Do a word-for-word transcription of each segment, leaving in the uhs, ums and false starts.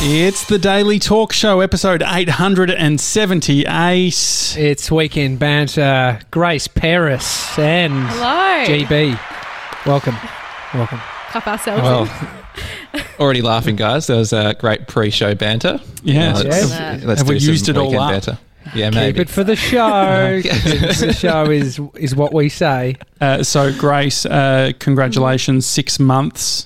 It's the Daily Talk Show, episode eight hundred seventy-eight. It's Weekend Banter. Grace Paris and Hello. G B. Welcome. Welcome. Cup ourselves Well, already laughing, guys. There was a great pre-show banter. Yeah. Uh, let's Yes. let's Have do we some used it all weekend up? banter. Yeah, Keep maybe. it for the show. Keep it for the show is is what we say. Uh, so, Grace, uh, congratulations, six months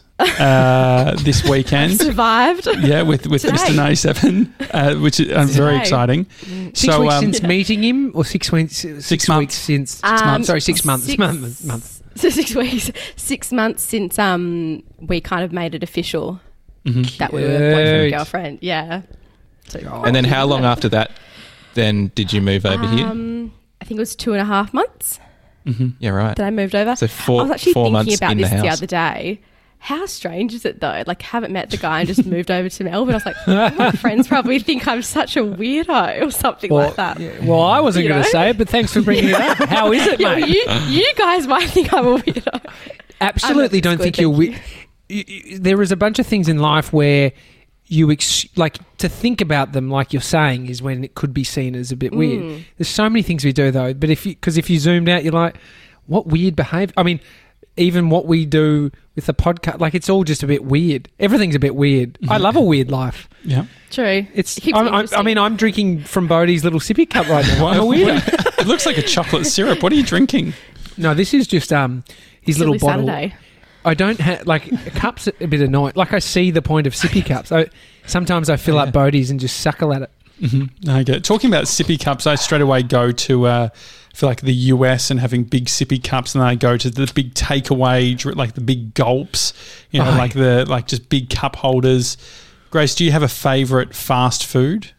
uh, this in. weekend. Survived. Yeah, with, with Today. Mister ninety-seven, uh, which is uh, very Today. exciting. Six So, weeks um, since meeting him, or six weeks? Six, months. weeks since. Um, Sorry, six months. six- month, month. So six weeks, six months since um we kind of made it official Mhm. that we were boyfriend Cute. and girlfriend. Yeah. So, And then how long after that then did you move over here? Um, I think it was two and a half months Mhm. Yeah, right. that I moved over. So I four, was actually four thinking months about in this the the, house. other day. How strange is it though? Like, haven't met the guy and just moved over to Melbourne. I was like, my friends probably think I'm such a weirdo or something Well, like that. yeah, well, I wasn't You going to know? say it, but thanks for bringing it up. How is it, Yeah, mate? you, you guys might think I'm a weirdo. Absolutely I'm don't not think this you're good, weird. You, you, there is a bunch of things in life where you ex- like to think about them, like you're saying, is when it could be seen as a bit weird. Mm. There's so many things we do though, but if you because if you zoomed out, you're like, what weird behaviour? I mean, even what we do with the podcast, like it's all just a bit weird. Everything's a bit weird. I love a weird life. Yeah. True. It's. It keeps it I'm, I'm, I interesting. mean, I'm drinking from Bodie's little sippy cup right now. I'm a weirdo. It looks like a chocolate syrup. What are you drinking? No, this is just um his Silly little bottle. Saturday. I don't have like a cup's a bit annoying. Like I see the point of sippy cups. I, sometimes I fill up Bodie's and just suckle at it. Mm-hmm. I get it. Talking about sippy cups, I straight away go to uh, for like the U S and having big sippy cups, and then I go to the big takeaway, dr- like the big gulps, you know, Oh, like the like just big cup holders. Grace, do you have a favourite fast food?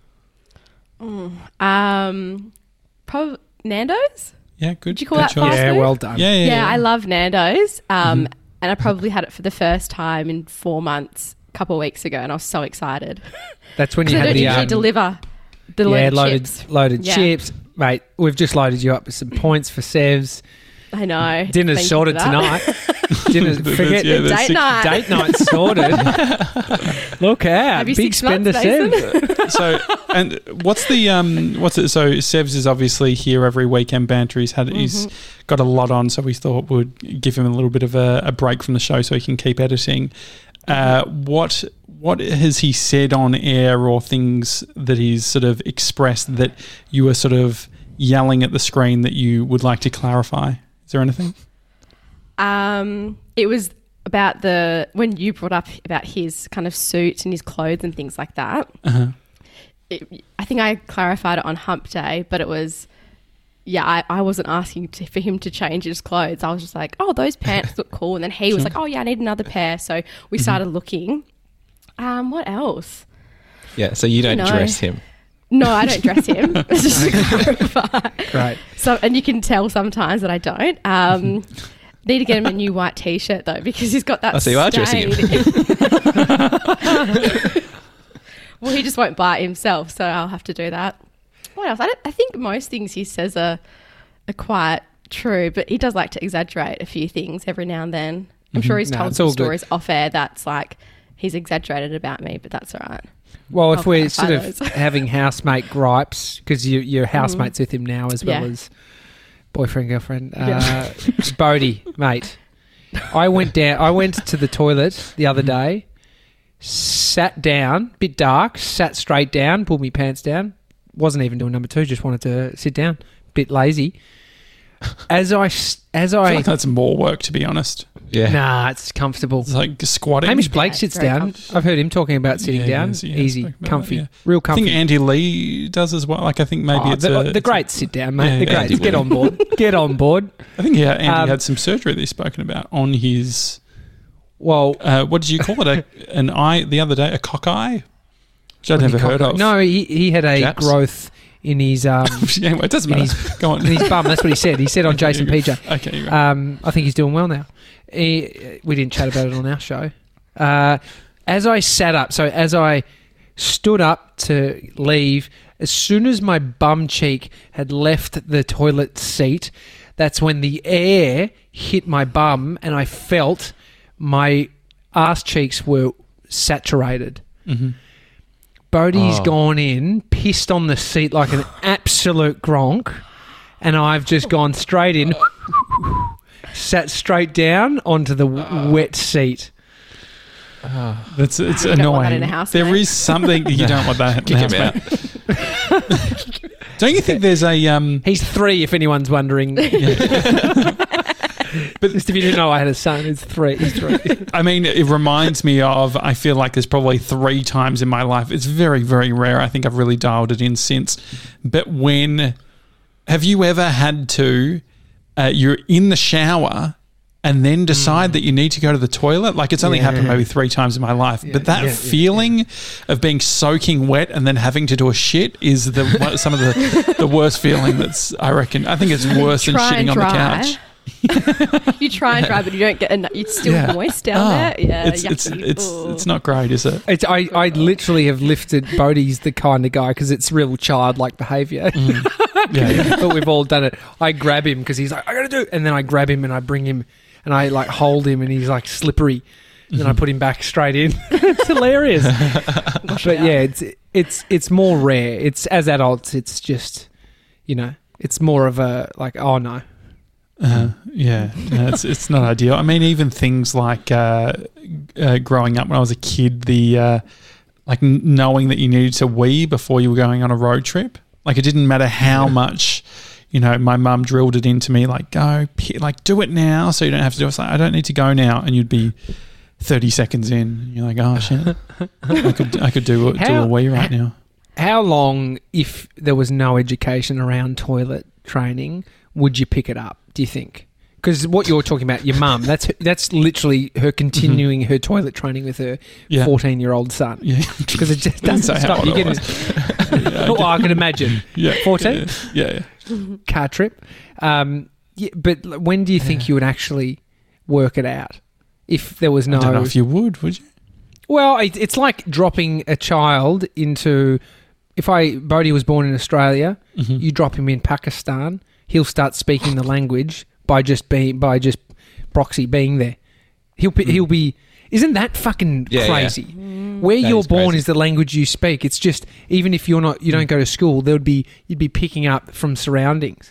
Um, probably Nando's. Yeah, good. Would you call good that choice. fast Yeah, food? well done. Yeah, yeah, Yeah, yeah. I love Nando's. Um, Mhm. and I probably had it for the first time in four months, a couple of weeks ago, and I was so excited. That's when you Because they had don't the usually um, deliver the yeah loaded loaded chips. loaded Yeah. chips, mate. We've just loaded you up with some points for Sevs. I know. Dinner's Thank you sorted for that. tonight. Dinner's That's- forget yeah, the that's Date six- night. date night sorted. Look out, Have you big six spender months, Sev. Mason? So, and what's the um, what's it? So, Sevs is obviously here every weekend banter. He's had, he's got a lot on, so we thought we'd give him a little bit of a, a break from the show so he can keep editing. Uh, what what has he said on air, or things that he's sort of expressed that you were sort of yelling at the screen that you would like to clarify? Is there anything? Um, it was about the when you brought up about his kind of suit and his clothes and things like that. Uh-huh. It, I think I clarified it on Hump Day, but it was, yeah, I, I wasn't asking to, for him to change his clothes. I was just like, oh, those pants look cool. And then he was Sure. like, oh, yeah, I need another pair. So we started looking. Um, what else? Yeah, so you don't know. dress him. No, I don't dress him. Just to clarify. Great. So, and you can tell sometimes that I don't. Um, need to get him a new white T-shirt though, because he's got that. Oh, so you are dressing stain. Well, he just won't buy it himself, so I'll have to do that. What else? I, don't, I think most things he says are, are quite true, but he does like to exaggerate a few things every now and then. I'm sure he's No, told it's some all good. stories off air that's like he's exaggerated about me, but that's all right. Well, if I'll we're clarify sort of those. having housemate gripes, because you, you're housemates with him now as well Yeah. as boyfriend, girlfriend. Yeah. Uh, Bodie, mate. I went down. I went to the toilet the other day, sat down, bit dark, sat straight down, pulled my pants down. Wasn't even doing number two, just wanted to sit down. Bit lazy. As I, s- as I feel I, like that's more work, to be honest. Yeah. nah, it's comfortable. It's like squatting. Hamish Blake Yeah, sits very down. comfortable. I've heard him talking about sitting Yeah, down. yes, yeah, Easy, spoke about comfy, that, yeah. real I comfy. think Andy Lee does as well. Like, I think maybe Oh, it's the, a, the it's a- greats sit down, mate. Yeah, the yeah, greats, Andy get Lee. on board. Get on board. I think yeah, Andy Um, had some surgery that he's spoken about on his. Well, Uh, what did you call it? A, an eye the other day, a cock eye, which I'd what never do you heard call of. it? No, he he had a Japs? growth in his um Anyway, it doesn't in matter. his, Go on. in his bum. That's what he said. He said on Okay, Jason you're P J. good. Okay, you're right. Um, I think he's doing well now. He, we didn't chat about it on our show. Uh, as I sat up, so as I stood up to leave, as soon as my bum cheek had left the toilet seat, that's when the air hit my bum and I felt my ass cheeks were saturated. Mm-hmm. Bodhi's Oh. gone in, pissed on the seat like an absolute gronk, and I've just gone straight in, sat straight down onto the w- wet seat. That's it's You don't want annoying. that in a house, there mate. is something you don't want that. in Kick the him house, out. mate. Don't you think there's a um? He's three, if anyone's wondering. But just if you didn't know I had a son, it's three. He's three. I mean, it reminds me of. I feel like there's probably three times in my life. It's very, very rare. I think I've really dialed it in since. But when have you ever had to? Uh, you're in the shower. And then decide that you need to go to the toilet. Like it's only Yeah. happened maybe three times in my life. Yeah, but that yeah, yeah, feeling of being soaking wet and then having to do a shit is the one- some of the, the worst feeling that's, I reckon. I think it's worse than Try shitting and on the dry. couch. You try and dry, but you don't get enough. It's still Yeah. moist down Ah, there. Yeah, it's, it's, yucky. it's, Ooh. it's not great, is it? It's, I, I literally have lifted Bodhi's the kind of guy because it's real childlike behaviour. Yeah, yeah. But we've all done it. I grab him because he's like, I gotta do it. And then I grab him and I bring him and I like hold him and he's like slippery. And then I put him back straight in. It's hilarious. But yeah, it's it's it's more rare. It's as adults, it's just, you know, it's more of a like, oh no. Uh, yeah, no, it's it's not ideal. I mean, even things like uh, uh, growing up when I was a kid, the uh, like n- knowing that you needed to wee before you were going on a road trip. Like it didn't matter how much, you know, my mum drilled it into me. Like go, p- like do it now, so you don't have to do it. It's like, I don't need to go now, and you'd be thirty seconds in. And you're like, oh shit, I could I could do a, do How- a wee right now. How long, if there was no education around toilet training, would you pick it up, do you think? Because what you're talking about, your mum, that's that's literally her continuing her toilet training with her Yeah. fourteen-year-old son. Yeah, Because it just Didn't doesn't say how stop. old You I get was. it. Yeah, Oh, I can imagine. yeah, fourteen? Yeah, yeah. Car trip. Um, yeah, but l- when do you think you would actually work it out? If there was no... I don't know if you would. Would you? Well, it, it's like dropping a child into... If I Bodhi was born in Australia, Mhm. you drop him in Pakistan, he'll start speaking the language by just being by just proxy being there. He'll be, he'll be. Isn't that fucking Yeah, crazy? Where That you're is born crazy. is the language you speak. It's just even if you're not, you don't go to school, there would be you'd be picking up from surroundings.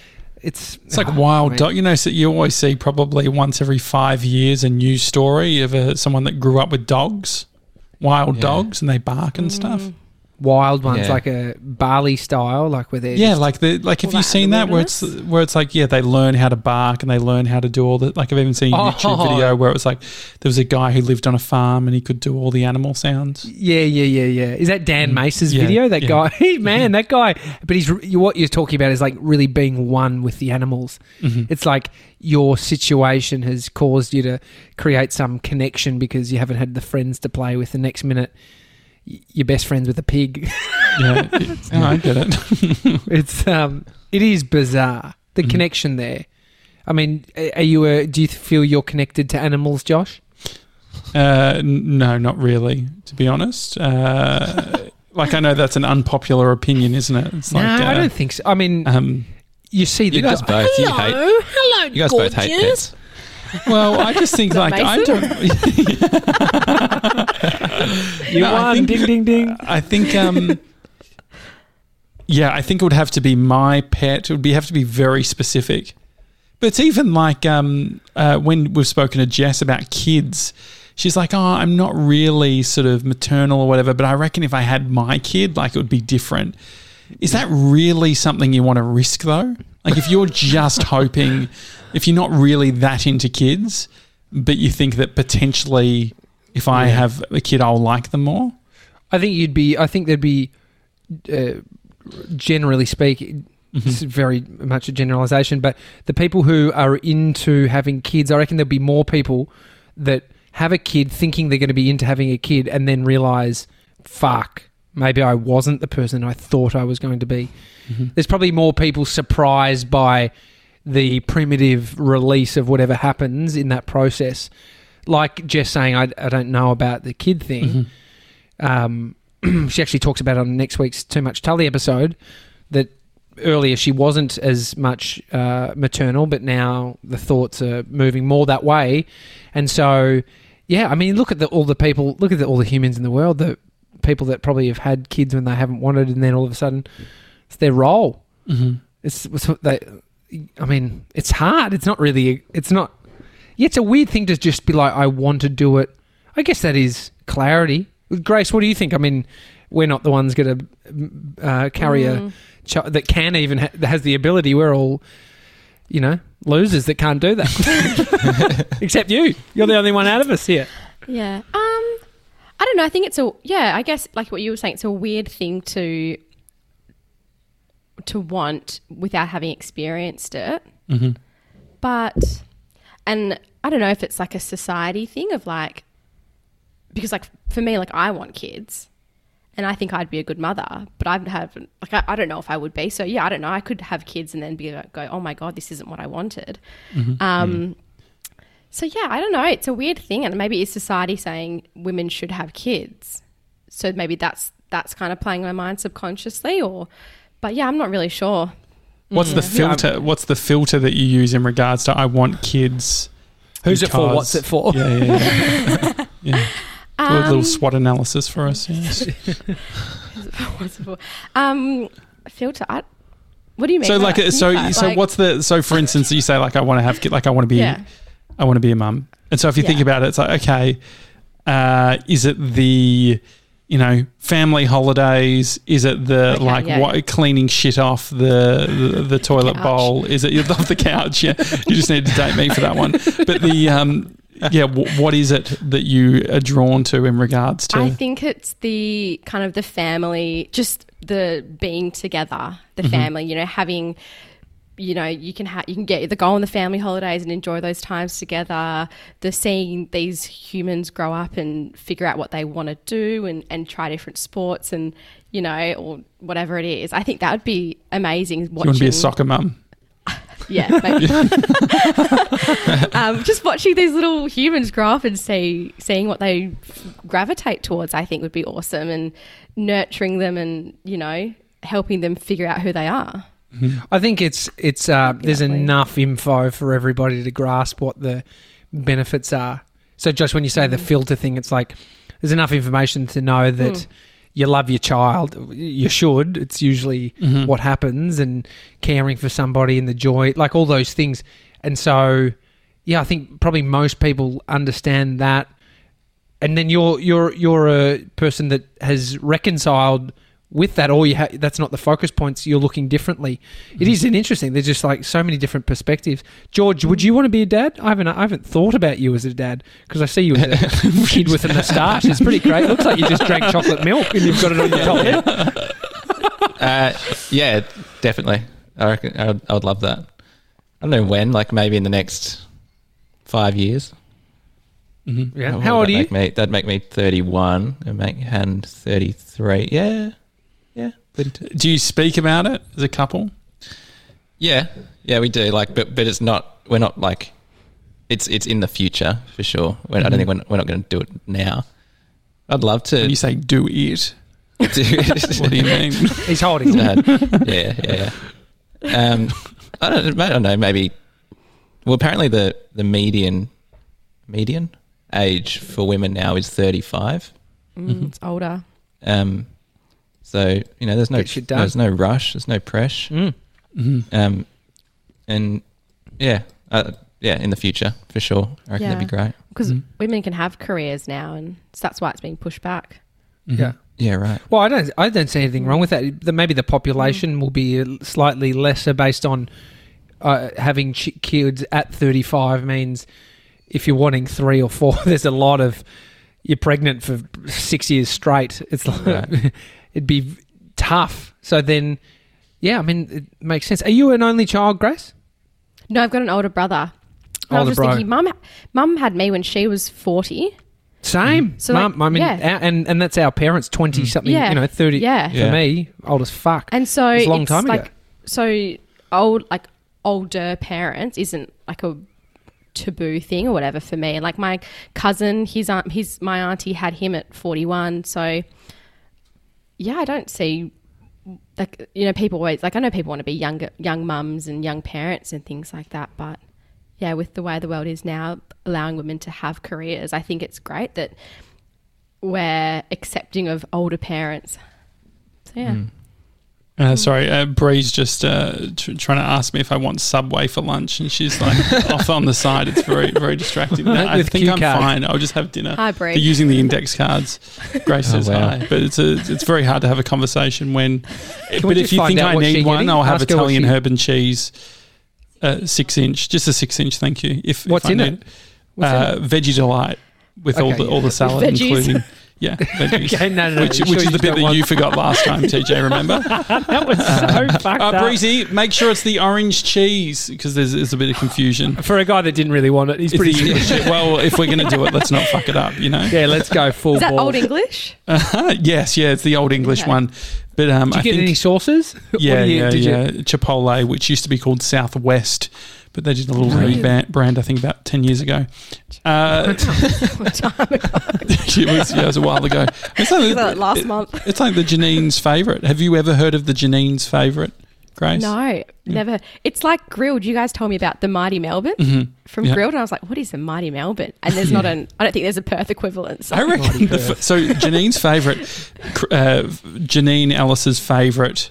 It's It's like oh, wild mate. dog. You know, so you always see probably once every five years a news story of a, someone that grew up with dogs, wild Yeah. dogs, and they bark and stuff. wild ones Yeah. like a Bali style, like where they're Yeah, just- like the like. Have Well, you that seen in the that where it's where it's like yeah, they learn how to bark and they learn how to do all the like. I've even seen a YouTube Oh. video where it was like there was a guy who lived on a farm and he could do all the animal sounds. Yeah, yeah, yeah, yeah. Is that Dan Mm, Mace's yeah, video? That yeah. guy, hey, man, that guy. But he's you- what you're talking about is like really being one with the animals. Mhm. It's like your situation has caused you to create some connection because you haven't had the friends to play with. The next minute, y- you're best friends with a pig. Yeah, it- oh, I get it. It's um, it is bizarre the Mhm. connection there. I mean, a- are you a? Do you feel you're connected to animals, Josh? Uh, n- no, not really. To be honest, uh, like I know that's an unpopular opinion, isn't it? It's like no, uh, I don't think so. I mean, Um, you see the You guys do- both. You hate. hello, You guys both hate pets. well, I just think Is that like I Mason? don't. you No, I won, think- ding, ding, ding. I think, um, yeah, I think it would have to be my pet. It would be have to be very specific. But it's even like um, uh, when we've spoken to Jess about kids, she's like, "Oh, I'm not really sort of maternal or whatever, but I reckon if I had my kid, like it would be different." Is that really something you want to risk though? Like if you're just hoping, if you're not really that into kids, but you think that potentially if I Yeah. have a kid, I'll like them more. I think you'd be. I think there'd be, uh, generally speaking, it's very much a generalization, but the people who are into having kids, I reckon there'll be more people that have a kid thinking they're going to be into having a kid and then realize, fuck, maybe I wasn't the person I thought I was going to be. Mm-hmm. There's probably more people surprised by the primitive release of whatever happens in that process. Like Jess saying, I, I don't know about the kid thing. Mhm. Um, she actually talks about it on next week's Too Much Tully episode that earlier she wasn't as much uh, maternal, but now the thoughts are moving more that way. And so, yeah, I mean, look at the, all the people, look at the, all the humans in the world that people that probably have had kids when they haven't wanted, and then all of a sudden it's their role. Mm-hmm. It's, it's they. I mean, it's hard. It's not really. It's not. Yeah, it's a weird thing to just be like, I want to do it. I guess that is clarity. Grace, what do you think? I mean, we're not the ones going to uh, carry mm. a child that can even ha- that has the ability. We're all, you know, losers that can't do that. Except you. You're the only one out of us here. Yeah. Um, I don't know. I think it's a yeah. I guess like what you were saying, it's a weird thing to to want without having experienced it. Mm-hmm. But, and I don't know if it's like a society thing of like, because like for me, like I want kids and I think I'd be a good mother, but I've have like, I, I don't know if I would be. So yeah, I don't know. I could have kids and then be like, go, oh my God, this isn't what I wanted. Mm-hmm. Um, mm. So yeah, I don't know. It's a weird thing. And maybe it's society saying women should have kids. So maybe that's, that's kind of playing my mind subconsciously or, but yeah, I'm not really sure. What's Yeah. the filter? What's the filter that you use in regards to I want kids? Who's it for? because- What's it for? Yeah, yeah, yeah. yeah. Do a little Um, SWOT analysis for us. Yes. What's it for? Um, filter. I, what do you mean? So by like, that? so Can you so like- what's the so for instance, you say like I want to have kid, like I want to be, Yeah. I want to be a mum, and so if you think Yeah. about it, it's like okay, uh, is it the you know family holidays? Is it the Okay, like yeah. what, cleaning shit off the the, the toilet couch. bowl? Is it off the couch? Yeah, you just need to date me for that one. But the um. Yeah, w- what is it that you are drawn to in regards to? I think it's the kind of the family, just the being together, the Mhm. family. You know, having, you know, you can ha- you can get the go on the family holidays and enjoy those times together. The seeing these humans grow up and figure out what they want to do and and try different sports and you know or whatever it is. I think that would be amazing. Watching, you want to be a soccer mum? Yeah, maybe. um, just watching these little humans grow up and see seeing what they gravitate towards, I think would be awesome, and nurturing them and you know helping them figure out who they are. I think it's it's uh, there's Lovely. enough info for everybody to grasp what the benefits are. So Josh, when you say the filter thing, it's like there's enough information to know that Mm. you love your child. You should. It's usually Mhm. what happens, and caring for somebody and the joy, like all those things. And so, yeah, I think probably most people understand that. And then you're you're you're a person that has reconciled with that, or you ha- that's not the focus points. You're looking differently. It is an interesting. There's just like so many different perspectives. George, would you want to be a dad? I haven't. I haven't thought about you as a dad because I see you as a kid with a moustache. It's pretty great. It looks like you just drank chocolate milk and you've got it on your top lip. Uh, yeah, definitely. I reckon I would, I would love that. I don't know when, like maybe in the next five years. Mhm. Yeah. Oh, How old are that'd you? Make me, that'd make me thirty-one and make Han thirty-three. Yeah. Yeah. thirty-two. Do you speak about it as a couple? Yeah. Yeah, we do. Like, but, but it's not, we're not like, it's, it's in the future for sure. We're, I don't think we're, we're not going to do it now. I'd love to. When you say do it, do what do you mean? He's holding. Dad. Yeah, yeah, yeah. Um, I don't, I don't know. Maybe. Well, apparently the the median median age for women now is thirty-five. Mm, It's older. Um, so you know, there's no Get shit done. there's no rush, there's no pressure. Mm. Mhm. Um, and yeah, uh, yeah, in the future for sure. I reckon that'd be great. Because Mhm. women can have careers now, and so that's why it's being pushed back. Mhm. Yeah. Yeah, right. Well, I don't. I don't see anything wrong with that. The, maybe the population will be slightly lesser based on uh, having ch- kids at thirty-five. Means if you're wanting three or four, there's a lot of you're pregnant for six years straight. It's like, Right. it'd be tough. So then, yeah, I mean, it makes sense. Are you an only child, Grace? No, I've got an older brother. And I Older was just bro. thinking, mum, mum had me when she was forty. Same. So, Mum, like, I mean, yeah. our- and and that's our parents, twenty something. Yeah. You know, thirty. Yeah. For Yeah. me, old as fuck. And so It was a long it's time ago. like, so old, like older parents isn't like a taboo thing or whatever for me. And like my cousin, his aunt, his my auntie had him at forty-one. So yeah, I don't see like you know people always like I know people want to be younger, young mums and young parents and things like that, but yeah, with the way the world is now, allowing women to have careers, I think it's great that we're accepting of older parents. So yeah. Mm. Uh, sorry, uh, Bree's just uh, tr- trying to ask me if I want Subway for lunch, and she's like off on the side. It's very, very distracting. No, I With think cue I'm card. fine. I'll just have dinner. Hi, Bree. They're using the index cards. Grace Oh, says wow. hi, but it's a, it's very hard to have a conversation when. we But if just you find think out I what need she one, getting? I'll have Ask her what Italian she- herb and cheese, uh, six inch, just a six inch. Thank you. If What's if I in need it? What's in Uh, Veggie delight with all Okay, the all yeah. the salad, Veggies. including yeah, veggies. Okay, no, no, no. Which, You which sure is you the bit don't that want- you forgot last time, T J, remember? That was so fucked Uh, up. Breezy, make sure it's the orange cheese because there's, there's a bit of confusion. For a guy that didn't really want it, he's It's pretty the- English. well, if we're going to do it, let's not fuck it up, you know? Yeah, let's go full Is that ball. Old English? Uh-huh. Yes, yeah, it's the old English Okay. one. But um, Did you I get think, any sauces? What yeah, do you- yeah, did you- yeah. Chipotle, which used to be called Southwest, but they did a little Really? rebrand, I think, about ten years ago. Uh, What time ago? it, was, yeah, it was a while ago. It's like, Was that last month? It's like the Janine's favourite. Have you ever heard of the Janine's favourite, Grace? No, never. It's like Grilled. You guys told me about the Mighty Melbourne Mhm. from Yeah. Grilled, and I was like, "What is the Mighty Melbourne?" And there's not an. I don't think there's a Perth equivalent. So. I reckon. The, f- so Janine's favourite, uh, Janine Ellis's favourite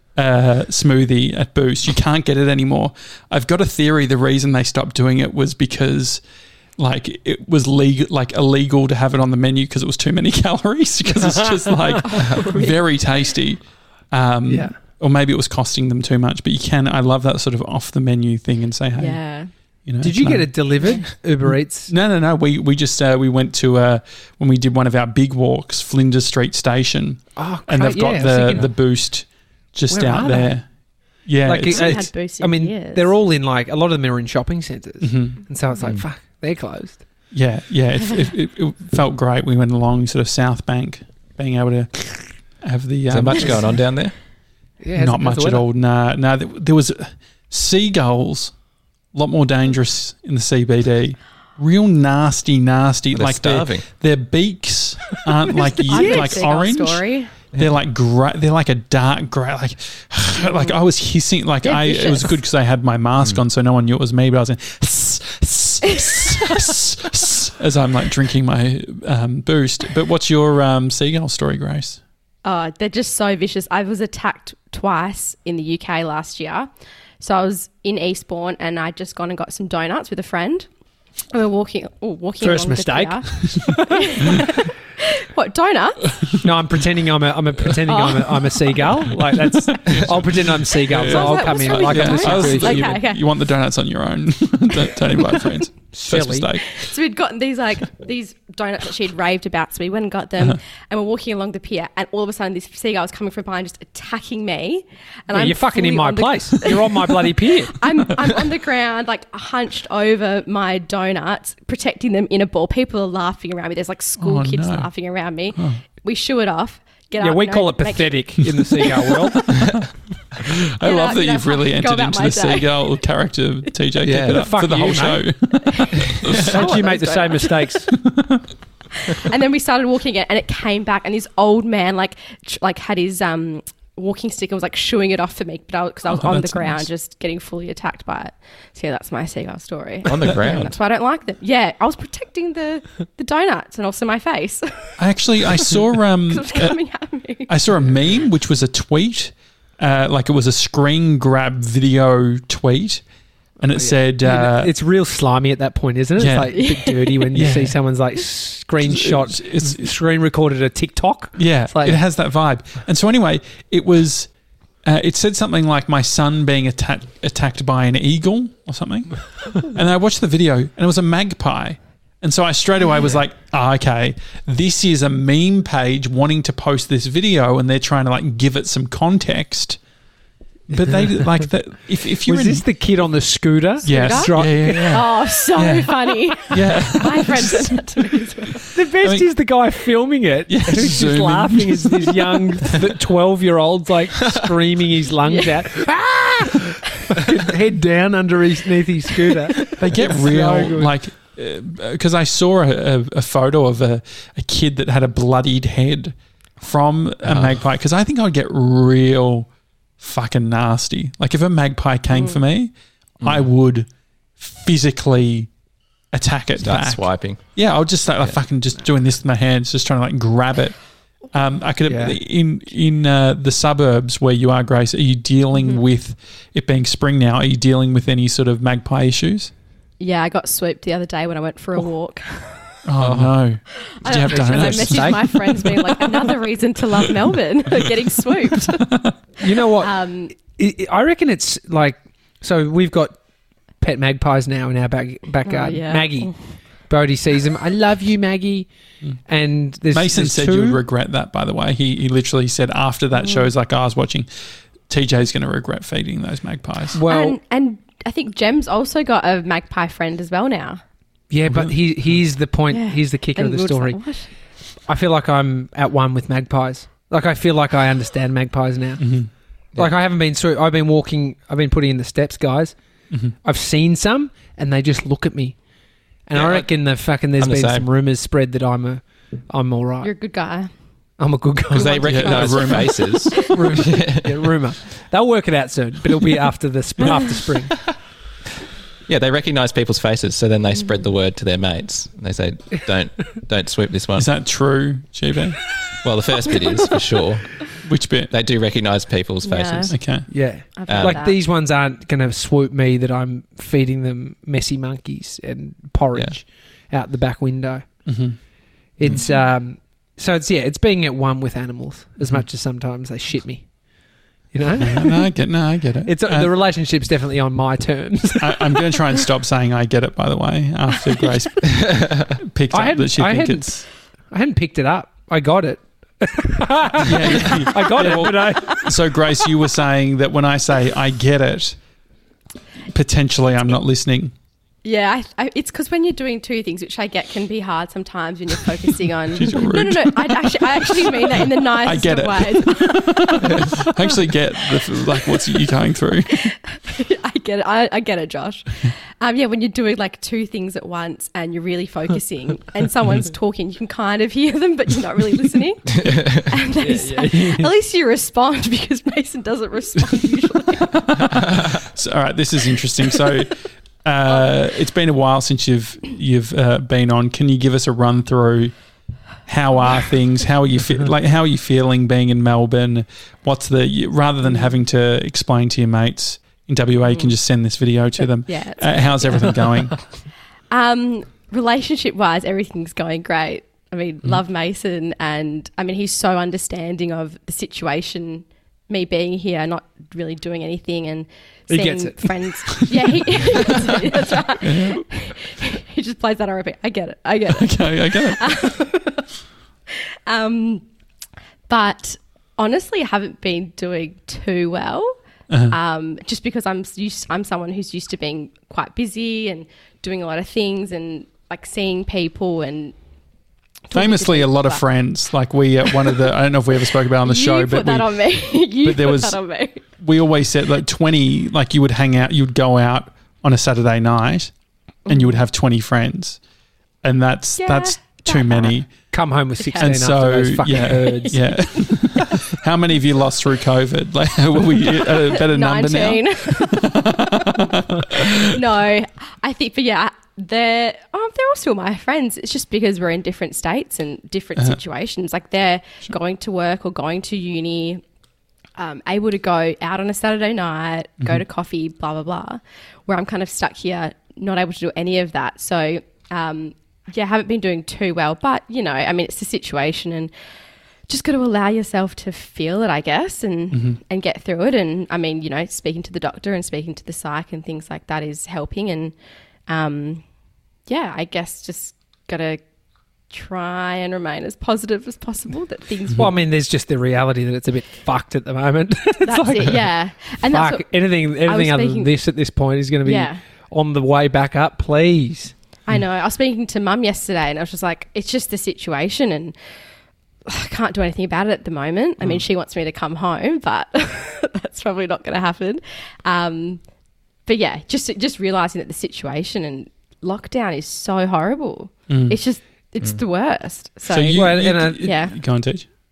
uh, smoothie at Boost. You can't get it anymore. I've got a theory. The reason they stopped doing it was because, like, it was legal, like illegal to have it on the menu because it was too many calories. Because it's just like very tasty. Um, Yeah. Or maybe it was costing them too much. But you can. I love that sort of off the menu thing and say, hey, Yeah. you know. Did you can get I- it delivered? Uber Eats. No, no, no. We we just uh, we went to uh, when we did one of our big walks, Flinders Street Station, Oh, and great. they've got Yeah, I was the thinking- the Boost just Where out are there. Yeah, Like, it's, it- I it's, had Boost I in mean, years. they're all in like a lot of them are in shopping centres, mhm. and so it's like Mm. fuck, they're closed. yeah, yeah. It, it, it, it felt great. We went along sort of South Bank, being able to have the Is there um, much going on down there? Yeah, not much at all. Nah, nah. There, there was uh, seagulls, a lot more dangerous in the C B D. Real nasty, nasty. They're like their, starving. their beaks aren't like I you, heard like Seagull orange. Story. They're like grey. They're like a dark grey. Like, like I was hissing. Like They're I, it was vicious. good because I had my mask Mm. on, so no one knew it was me. But I was in "Sss, sss, sss, sss," as I'm like drinking my um, Boost. But what's your um, seagull story, Grace? Oh, they're just so vicious. I was attacked twice in the U K last year. So I was in Eastbourne and I'd just gone and got some donuts with a friend. And we're walking, oh, walking First along mistake. The pier. What, donuts? No, I'm pretending I'm a I'm a pretending Oh. I'm a I'm a seagull. Like that's I'll pretend I'm a seagull, Yeah. so I was I'll like, come what's in wrong like with I'm you? a I was Okay, thinking okay. you, you want the donuts on your own. don't, don't invite friends. First Silly. mistake. So we'd gotten these like these donuts that she'd raved about. So we went and got them, Uh-huh. and we're walking along the pier, and all of a sudden this seagull is coming from behind, just attacking me. And Yeah, I'm you're fucking in fully my on the- place. You're on my bloody pier. I'm I'm on the ground, like hunched over my donuts, protecting them in a ball. People are laughing around me. There's like school Oh, kids no. laughing around me. We shoo it off. Get Yeah, up, we no, call it make- pathetic in the seagull world. I Get love out, that you know, you've really go entered about into my the day. seagull character, T J. Yeah. Keep it up Fuck for the you, whole mate. show. Don't you make the those same donuts. mistakes? And then we started walking again, and it came back, and this old man like tr- like had his um walking stick and was like shooing it off for me, but I because I was Oh, on the that's ground, nice. just getting fully attacked by it. So yeah, that's my seagull story. On the ground. That's why I don't like them. Yeah, I was protecting the the donuts and also my face. I actually I saw um It was uh, coming at me. I saw a meme which was a tweet, uh, like it was a screen grab video tweet, and it said uh, it's real slimy at that point, isn't it? Yeah. It's like a bit dirty when you Yeah. see someone's like screenshot, It's- it's- screen recorded a TikTok. yeah, It's like- it has that vibe. And so anyway, it was. Uh, it said something like my son being atta- attacked by an eagle or something. And I watched the video and it was a magpie. And so I straight away was like, oh, okay, this is a meme page wanting to post this video and they're trying to like give it some context. But they like that. If, if you're Was in, this the kid on the scooter? yes, Scooter? yeah, yeah, yeah. Oh, so Yeah. funny. yeah. My friend said that to me as well. The best I mean- is the guy filming it, Yeah, who's just zooming. laughing as this young twelve-year-old's like screaming his lungs out. Ah! Fucking head down underneath his scooter. They get It's real, so good. like, because I saw a, a, a photo of a, a kid that had a bloodied head from a Oh. magpie. Because I think I would get real fucking nasty. Like if a magpie came Mm. for me, Mm. I would physically attack it Start back. swiping. Yeah, I'll just start like Yeah. fucking just doing this with my hands, just trying to like grab it. Um, I could Yeah. in in uh, the suburbs where you are, Grace. Are you dealing Mhm. with it being spring now? Are you dealing with any sort of magpie issues? Yeah, I got swooped the other day when I went for a walk. Oh, no! Did I you have don't know, I donuts? messaged my friends being like, another reason to love Melbourne, getting swooped. You know what? Um, I I reckon it's like, so we've got pet magpies now in our back, backyard. Oh, yeah. Maggie. Brody sees them. I love you, Maggie. Mm. And there's Mason there's said two. you would regret that. By the way, he he literally said after that show, he's like, oh, I was watching. T J's going to regret feeding those magpies. Well, and, and I think Jem's also got a magpie friend as well now. yeah, but he, here's the point. Yeah. Here's the kicker And of the we were story. just like, what? I feel like I'm at one with magpies. Like, I feel like I understand magpies now. Mm-hmm. Like, I haven't been through, I've been walking, I've been putting in the steps, guys. Mm-hmm. I've seen some, and they just look at me. And Yeah, I I- reckon the fucking there's I'm the been same. some rumours spread that I'm a, I'm all right. You're a good guy. I'm a good guy. Because they want to recognise try. the faces. Rumour. yeah, rumour. They'll work it out soon, but it'll be after the sp- after spring. Yeah, they recognise people's faces, so then they spread the word to their mates. They say, "Don't, don't swoop this one." Is that true, G B? Well, the first bit is for sure. Which bit? They do recognise people's Yeah. faces. Okay. Yeah. I've Um, heard Like that. these ones aren't going to swoop me that I'm feeding them messy monkeys and porridge out the back window. Mm-hmm. It's um so it's yeah, it's being at one with animals as much as sometimes they shit me. You know? No, no, I get. No, I get it. It's Uh, the relationship's definitely on my terms. I, I'm going to try and stop saying I get it. By the way, after Grace picked I up hadn't- that she I think hadn't- it's I hadn't picked it up. I got it. yeah, yeah. I got Yeah, it, well, but I So, Grace, you were saying that when I say I get it, potentially I'm not listening. Yeah, I, I, it's because when you're doing two things, which I get can be hard sometimes when you're focusing on. Jeez, you're no, no, rude. no. I actually, I actually mean that in the nicest get of it. ways. I actually get the, like what's you going through. I get it. I, I get it, Josh. Um, yeah, when you're doing like two things at once and you're really focusing, and someone's talking, you can kind of hear them, but you're not really listening. And they say, at least you respond, because Mason doesn't respond usually. So, all right, this is interesting. So, uh, it's been a while since you've you've uh, been on. Can you give us a run through? How are things? How are you fe- like? How are you feeling being in Melbourne? What's the you- rather than having to explain to your mates in W A, you can just send this video to them. Yeah. it's- Uh, how's everything going? Um, relationship wise, everything's going great. I mean, Mm. love Mason, and I mean, he's so understanding of the situation, me being here, not really doing anything, and He seeing gets it. friends. Yeah, he, that's right. He just plays that on repeat. I get it. I get it. Okay, I get it. Um, but honestly, I haven't been doing too well. Uh-huh. Um, just because I'm used, I'm someone who's used to being quite busy and doing a lot of things and like seeing people and talking to Famously, a people, lot of but friends. Like we, uh, one of the, I don't know if we ever spoke about it on the you show, put but that we, on me. you but there put was- that on me. we always said like twenty, like you would hang out, you'd go out on a Saturday night and you would have twenty friends. And that's, Yeah, that's too about many. come home with sixteen And after so, those fucking yeah, herds. yeah. How many have you lost through COVID? Like, were we at a better number now? nineteen. No, I think, but yeah, they're oh, they're all still my friends. It's just because we're in different states and different Uh-huh. situations. Like they're going to work or going to uni, um, able to go out on a Saturday night, Mm-hmm. go to coffee, blah blah blah. Where I'm kind of stuck here, not able to do any of that. So um, yeah, haven't been doing too well. But you know, I mean, it's the situation and. Just got to allow yourself to feel it, I guess, and Mm-hmm. and get through it. And I mean, you know, speaking to the doctor and speaking to the psych and things like that is helping. And um, yeah, I guess just got to try and remain as positive as possible that things Well, I will. mean, there's just the reality that it's a bit fucked at the moment. It's That's like, it, yeah. And fuck, that's what, anything, anything other speaking- than this at this point is going to be yeah. on the way back up, please. I know. I was speaking to Mum yesterday, and I was just like, it's just the situation, and I can't do anything about it at the moment. I mean, she wants me to come home, but that's probably not going to happen. Um, but yeah, just just realizing that the situation and lockdown is so horrible. Mm. It's just it's the worst. So, So you, Well, you- and, uh, you- yeah. go on, Teach.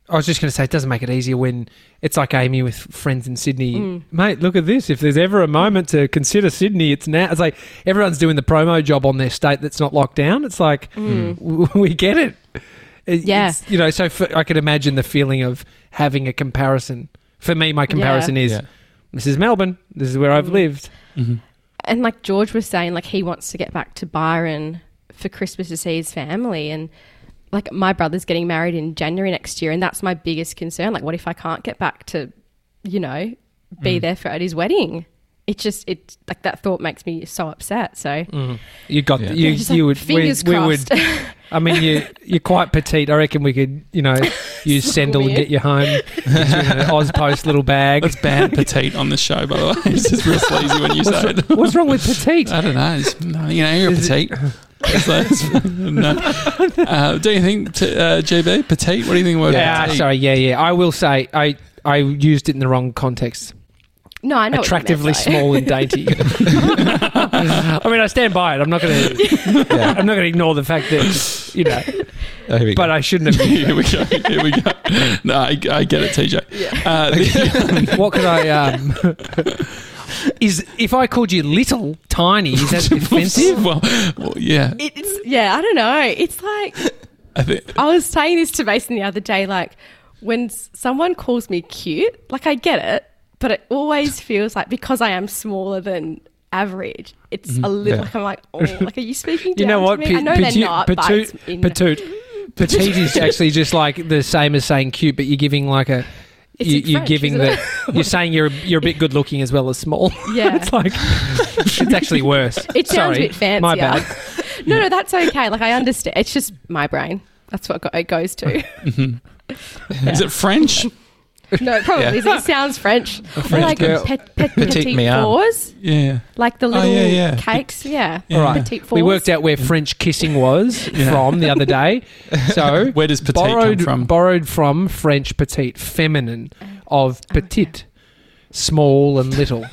I was just going to say, it doesn't make it easier when it's like Amy with friends in Sydney. Mm. Mate, look at this. If there's ever a moment to consider Sydney, it's now. It's like everyone's doing the promo job on their state that's not locked down. It's like, Mm. w- we get it. It- Yeah. it's, you know, so for, I could imagine the feeling of having a comparison. For me, my comparison is, Yeah. this is Melbourne. This is where I've Mm. lived. Mm-hmm. And like George was saying, like he wants to get back to Byron for Christmas to see his family. And like my brother's getting married in January next year, and that's my biggest concern. Like, what if I can't get back to, you know, be Mm. there for at his wedding? It just, it like that thought makes me so upset. So Mm. You got Yeah. you. Yeah, just, you like, would. fingers we, we crossed. would. I mean, you you're quite petite. I reckon we could, you know, use Smuggle Sendel me and in. get you home. Get you in an Ozpost little bag. Let's ban petite on the show, by the way. It's just real sleazy when you What's, say it. what's wrong with petite? I don't know. It's, no, you know, you're a Is it- petite. It's like- no. uh, do you think, t- uh, G B, petite? What do you think? About Yeah, petite? sorry. Yeah, yeah. I will say I I used it in the wrong context. no, I know what you meant, Attractively though. small and dainty. I mean, I stand by it. I'm not going to. Yeah. I'm not going to ignore the fact that you know. Oh, here we But go. I shouldn't have. Here we go. Here we go. No, I, I get it, T J. Uh, the- What could I? Um, is if I called you little, tiny, is that offensive? well, well, yeah. It's yeah, I don't know. It's like I think, I was saying this to Mason the other day. Like when s- someone calls me cute, like I get it, but it always feels like because I am smaller than average, it's a little Yeah. like I'm like, oh, like are you speaking down You know what? to me? I know they're Petite- not, but petite- it's in, petite- Petite is actually just like the same as saying cute, but you're giving like a. It's You, in you're French, giving isn't the. You're saying you're you're a bit good looking as well as small. Yeah. It's like it's actually worse. It sounds Sorry, a bit fancier. My bad. no, no, that's okay. Like I understand. It's just my brain. That's what go- it goes to. Is it French? No, it probably Yeah. isn't. It sounds French. Or French like girl. pet, pet, Petite petite miam. fours, Yeah. like the Oh, little yeah, yeah. cakes. Yeah. Yeah. All right. Petite We fours. worked out where French kissing was from the other day. So Where does petite borrowed come from? borrowed from French petite, feminine of petite, small and little.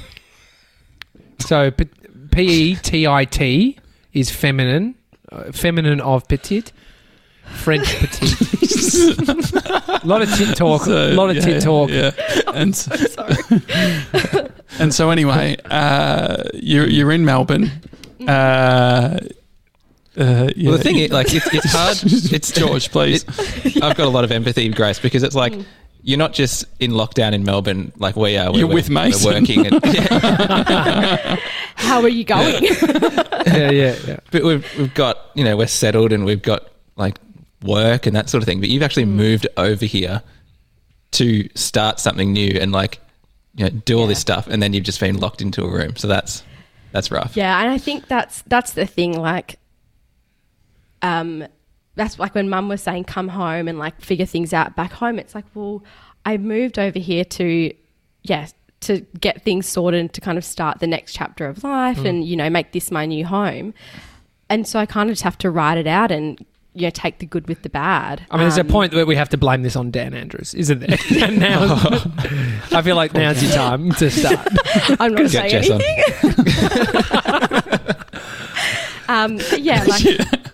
So P E T I T is feminine, uh, feminine of petite. French petite. A lot of tit talk. So, A lot of yeah, tit talk. Yeah. And so, Sorry. and so anyway, uh, you're you're in Melbourne. Uh, uh, yeah. Well, the thing is, like, it's, it's hard. It's George, please. it- I've got a lot of empathy, Grace, because it's like Mm. you're not just in lockdown in Melbourne like we are. We're, You're we're- with Mason. We're working, and, yeah, How are you going? Yeah, yeah, yeah. but we've we've got you know we're settled and we've got like work and that sort of thing. But you've actually moved over here to start something new and like you know do all Yeah. this stuff, and then you've just been locked into a room. So that's that's rough. Yeah, and I think that's that's the thing. Like, um, that's like when Mum was saying, "Come home and like figure things out back home." It's like, well, I moved over here to, yeah, to get things sorted and to kind of start the next chapter of life, Mm. and you know, make this my new home. And so I kind of just have to write it out and you know take the good with the bad. I mean, there's a Um, point where we have to blame this on Dan Andrews, isn't there? And now, I feel like now's your time to start. I'm not Get saying Jess on. anything. um, but yeah, like,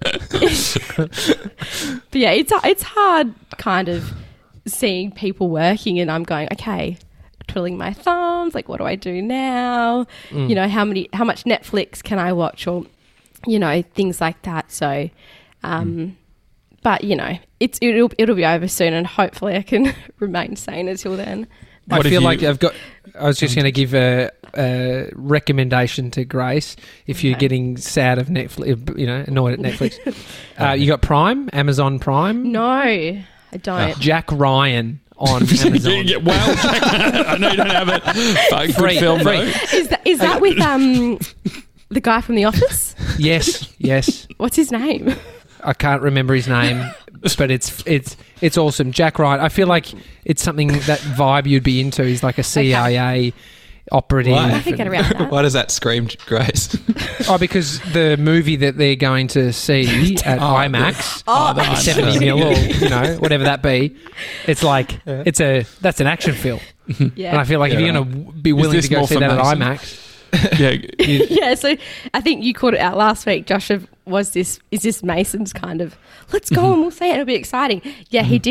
but yeah, it's it's hard, kind of seeing people working, and I'm going, okay, twiddling my thumbs. Like, what do I do now? Mm. You know, how many, how much Netflix can I watch, or you know, things like that. So, um, Mm. but you know, it's it'll it'll be over soon, and hopefully, I can remain sane until then. I What have feel you- like I've got. I was just going to give a, a recommendation to Grace if you're Okay. getting sad of Netflix, you know, annoyed at Netflix. uh, you got Prime, Amazon Prime. No, I don't. Jack Ryan on Amazon. Yeah, well, I know you don't have it. But good Free, film, free. though. Is that is that with um the guy from The Office? Yes, yes. What's his name? I can't remember his name, but it's it's it's awesome. Jack Ryan. I feel like it's something that vibe you'd be into. He's like a C I A operative. Why? I can get around that. Why does that scream, Grace? Oh, because the movie that they're going to see at Oh, IMAX, Oh, the is seventy mil or you know whatever that be, it's like it's a that's an action film, Yeah. and I feel like if Yeah, you're going to be willing this to go more see for that at Mason? IMAX, Yeah. you, yeah, so I think you called it out last week, Josh, of was this is this Mason's kind of let's go and we'll see it, it'll be exciting. Yeah, he did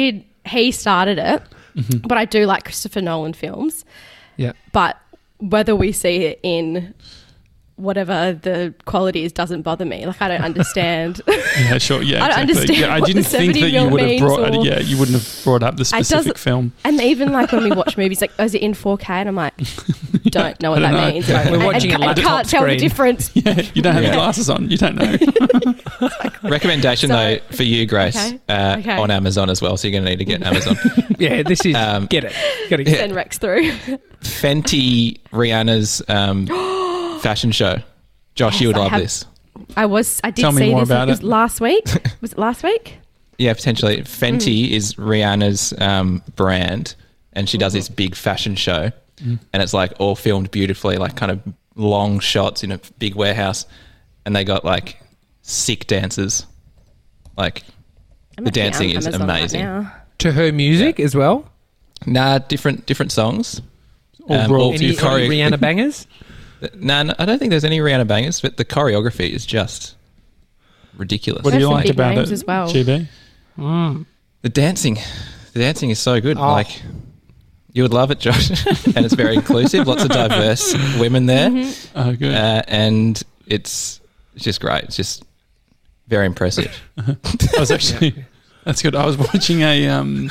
he started it, Mm-hmm. but I do like Christopher Nolan films. Yeah. But whether we see it in whatever the quality is doesn't bother me. Like, I don't understand. Yeah, sure. Yeah, I don't exactly. understand Yeah, I what didn't the think that you seventy would have memes brought. or- Yeah, you wouldn't have brought up the specific doesn't- film. And even like when we watch movies, like, oh, is it in four K? And I'm like, don't know what I that don't know. means. Like, we're And- watching and, a and laptop can't tell the screen. difference. Yeah, you don't have Yeah. your glasses on. You don't know. Recommendation So- though for you, Grace, Okay. Uh, Okay. on Amazon as well. So you're going to need to get Amazon. Yeah, this is Um, get it. Got to get Send Rex through. Fenty Rihanna's um, fashion show. Josh, Yes, you would I love have- this. I was. I did Tell me see more this. about it was it. last week. Was it last week? Yeah, potentially. Mm. Fenty is Rihanna's um, brand, and she does this big fashion show, Mm. and it's like all filmed beautifully, like kind of long shots in a big warehouse, and they got like sick dancers. Like I'm the actually on dancing is Amazon right amazing. now. to her music as well. Nah, different different songs. All Um, brought all to Any, you. any choreo- Rihanna bangers? Nah, no, I don't think there's any Rihanna bangers, but the choreography is just ridiculous. What do There's you some like big about names it, as well. G B? The dancing, the dancing is so good. Oh. Like you would love it, Josh, and it's very inclusive. Lots of diverse women there, Mm-hmm. Oh, good. uh, and it's it's just great. It's just very impressive. I was actually that's good. I was watching a um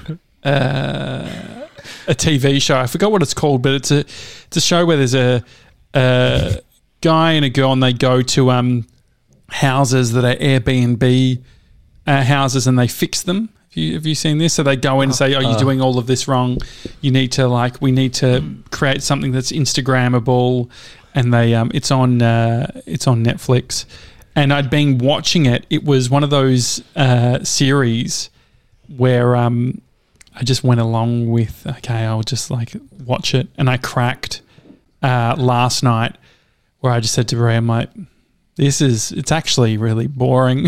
uh, a T V show. I forgot what it's called, but it's a it's a show where there's a, a guy and a girl, and they go to um houses that are Airbnb uh, houses, and they fix them. Have you, have you seen this? So they go in and say, "Oh, you're Uh. doing all of this wrong. You need to like, we need to create something that's Instagrammable." And they, um, it's on, uh, it's on Netflix. And I'd been watching it. It was one of those uh, series where um, I just went along with, okay, I'll just like watch it. And I cracked uh, last night where I just said to Maria, I'm like, this is, it's actually really boring.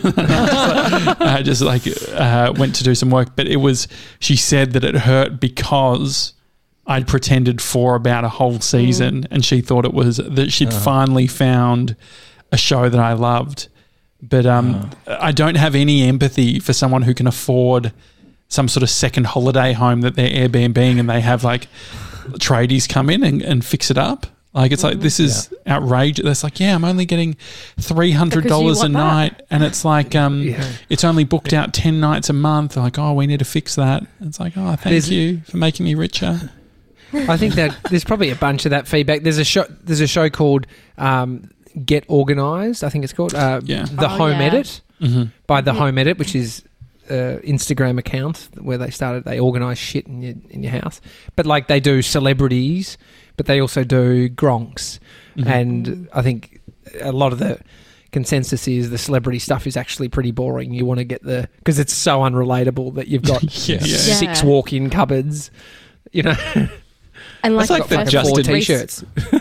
I just like uh, went to do some work, but it was, she said that it hurt because I'd pretended for about a whole season mm. and she thought it was that she'd uh. finally found a show that I loved. But um, uh. I don't have any empathy for someone who can afford some sort of second holiday home that they're Airbnb-ing and they have like tradies come in and, and fix it up. Like, it's like, this is yeah. outrageous. It's like, yeah, I'm only getting three hundred dollars a night. And it's like, um, yeah. it's only booked out ten nights a month. They're like, oh, we need to fix that. And it's like, oh, thank there's, you for making me richer. I think that there's probably a bunch of that feedback. There's a show, there's a show called um, Get Organised, I think it's called. Uh, yeah. The oh, Home yeah. Edit mm-hmm. by The mm-hmm. Home Edit, which is uh, Instagram account where they started, they organise shit in your, in your house. But like they do celebrities, but they also do gronks. Mm-hmm. And I think a lot of the consensus is the celebrity stuff is actually pretty boring. You want to get the, because it's so unrelatable that you've got yeah, yeah. six Yeah. walk-in cupboards, you know. And like, like the uh, Justin- four Reese- t-shirts.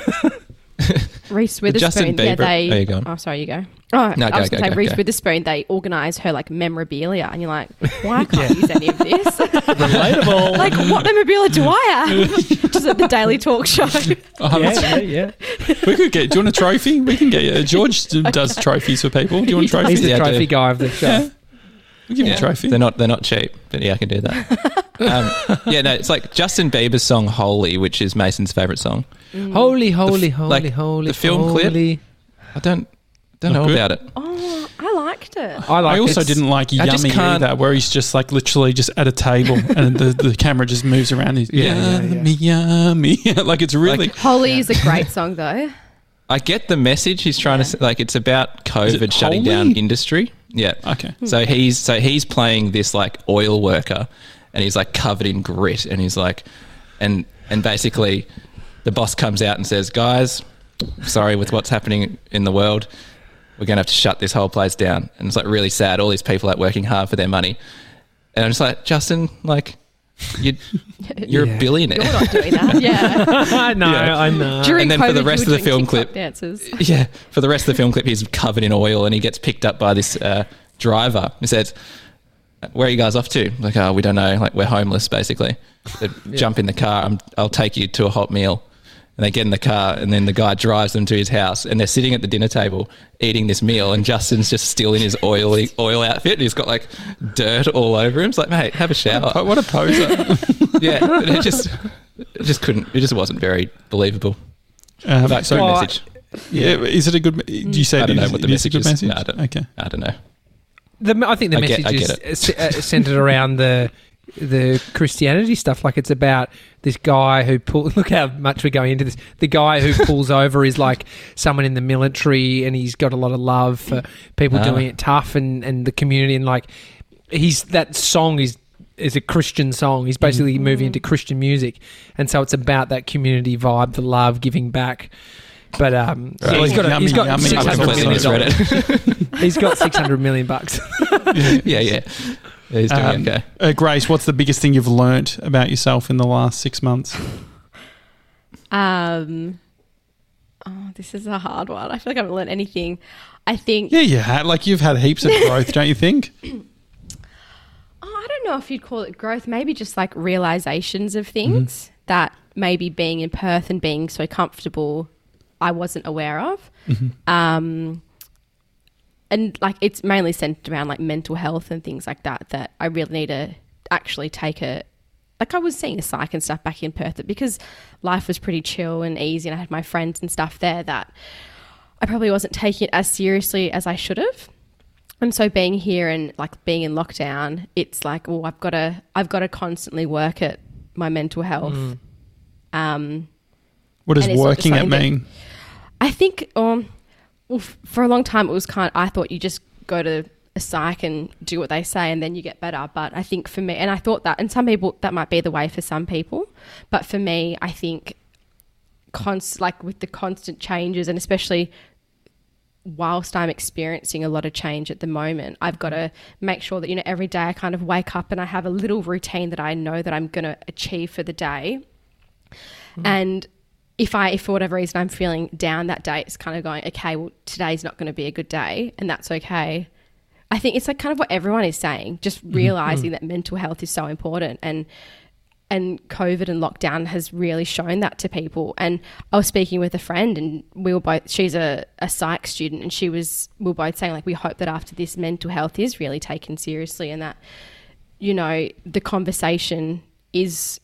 Reese The Justin Witherspoon, yeah, Bieber- they. oh, you go on. Oh, sorry, you go. Oh, No, I go, was go, going to say go, Reese go. Witherspoon. They organise her like memorabilia, and you're like, why I can't use any of this? Relatable. Like, what memorabilia do I have? Just at the Daily Talk Show. Oh, yeah, that's- yeah, yeah. we could get, do you want a trophy? We can get you. George does trophies for people. Do you want a trophy? He's the Yeah, I trophy do. guy of the show. Yeah. We'll give you Yeah. a trophy. They're not they're not cheap, but yeah, I can do that. um, yeah, no, it's like Justin Bieber's song "Holy," which is Mason's favorite song. Holy, holy, f- holy, like, holy. the film clip? holy. I don't don't Not know good? about it. Oh, I liked it. I like I also it. didn't like I just Yummy can't- either, where he's just like literally just at a table and the, the camera just moves around. He's Yeah, yeah, yeah. yummy, yummy. Like it's really. Like- Holy is a great song, though. I get the message he's trying Yeah. to s- like. It's about COVID it shutting Holy? down industry. Yeah. Okay. So he's so he's playing this like oil worker, and he's like covered in grit, and he's like, and and basically, the boss comes out and says, "Guys, sorry with what's happening in the world, we're going to have to shut this whole place down." And it's like really sad. All these people out working hard for their money, and I'm just like, Justin, like, you, you're Yeah. a billionaire. You're not doing that. Yeah. I know, Yeah. I know. During And then for COVID, the you rest were of the doing film TikTok clip- dances. Yeah, for the rest of the film clip, he's covered in oil, and he gets picked up by this uh, driver. He says, "Where are you guys off to?" Like, "Oh, we don't know. Like, we're homeless, basically." So jump in the car. I'm, I'll take you to a hot meal. And they get in the car, and then the guy drives them to his house, and they're sitting at the dinner table eating this meal, and Justin's just still in his oily oil outfit, and he's got like dirt all over him. It's like, mate, have a shower. What a poser. Yeah, but it just, it just couldn't. It just wasn't very believable. Um, But so, good well, message. yeah, is it a good? Do you say I don't it know is- what the it is a message good is. message? No, I don't, Okay. I don't know. The, I think the I get- message I get is uh, centered around the the Christianity stuff. Like, it's about this guy who pull. Look how much we're going into this. The guy who pulls over is like someone in the military, and he's got a lot of love for people Ah. doing it tough and, and the community. And like, he's that song is is a Christian song. He's basically moving into Christian music, and so it's about that community vibe, the love, giving back. But um, Right. yeah, he's got a, Yummy, he's got yummy. six I hundred completely million misread dollars. it. He's got six hundred million bucks. yeah, yeah. Yeah, he's doing Um, okay. uh, Grace, what's the biggest thing you've learnt about yourself in the last six months? Um, oh, this is a hard one. I feel like I haven't learned anything. I think. Yeah, you had like you've had heaps of growth, don't you think? Oh, I don't know if you'd call it growth. Maybe just like realizations of things Mm-hmm. that maybe being in Perth and being so comfortable, I wasn't aware of. Mm-hmm. Um, and like it's mainly centered around like mental health and things like that. That I really need to actually take a. Like I was seeing a psych and stuff back in Perth, but because life was pretty chill and easy, and I had my friends and stuff there, that I probably wasn't taking it as seriously as I should have. And so being here and like being in lockdown, it's like, oh, I've got to, I've got to constantly work at my mental health. Mm. Um, What does And it's not just working it something that- mean? I think, um, well, f- for a long time it was kind of, I thought you just go to a psych and do what they say and then you get better. But I think for me, and I thought that, and some people, that might be the way for some people. But for me, I think const, like with the constant changes, and especially whilst I'm experiencing a lot of change at the moment, I've got to make sure that, you know, every day I kind of wake up and I have a little routine that I know that I'm going to achieve for the day. Mm. And if I, if for whatever reason I'm feeling down that day, it's kind of going, okay, well, today's not going to be a good day, and that's okay. I think it's like kind of what everyone is saying, just realizing mm-hmm. that mental health is so important, and and COVID and lockdown has really shown that to people. And I was speaking with a friend, and we were both, she's a, a psych student, and she was, we were both saying like, we hope that after this mental health is really taken seriously, and that, you know, the conversation is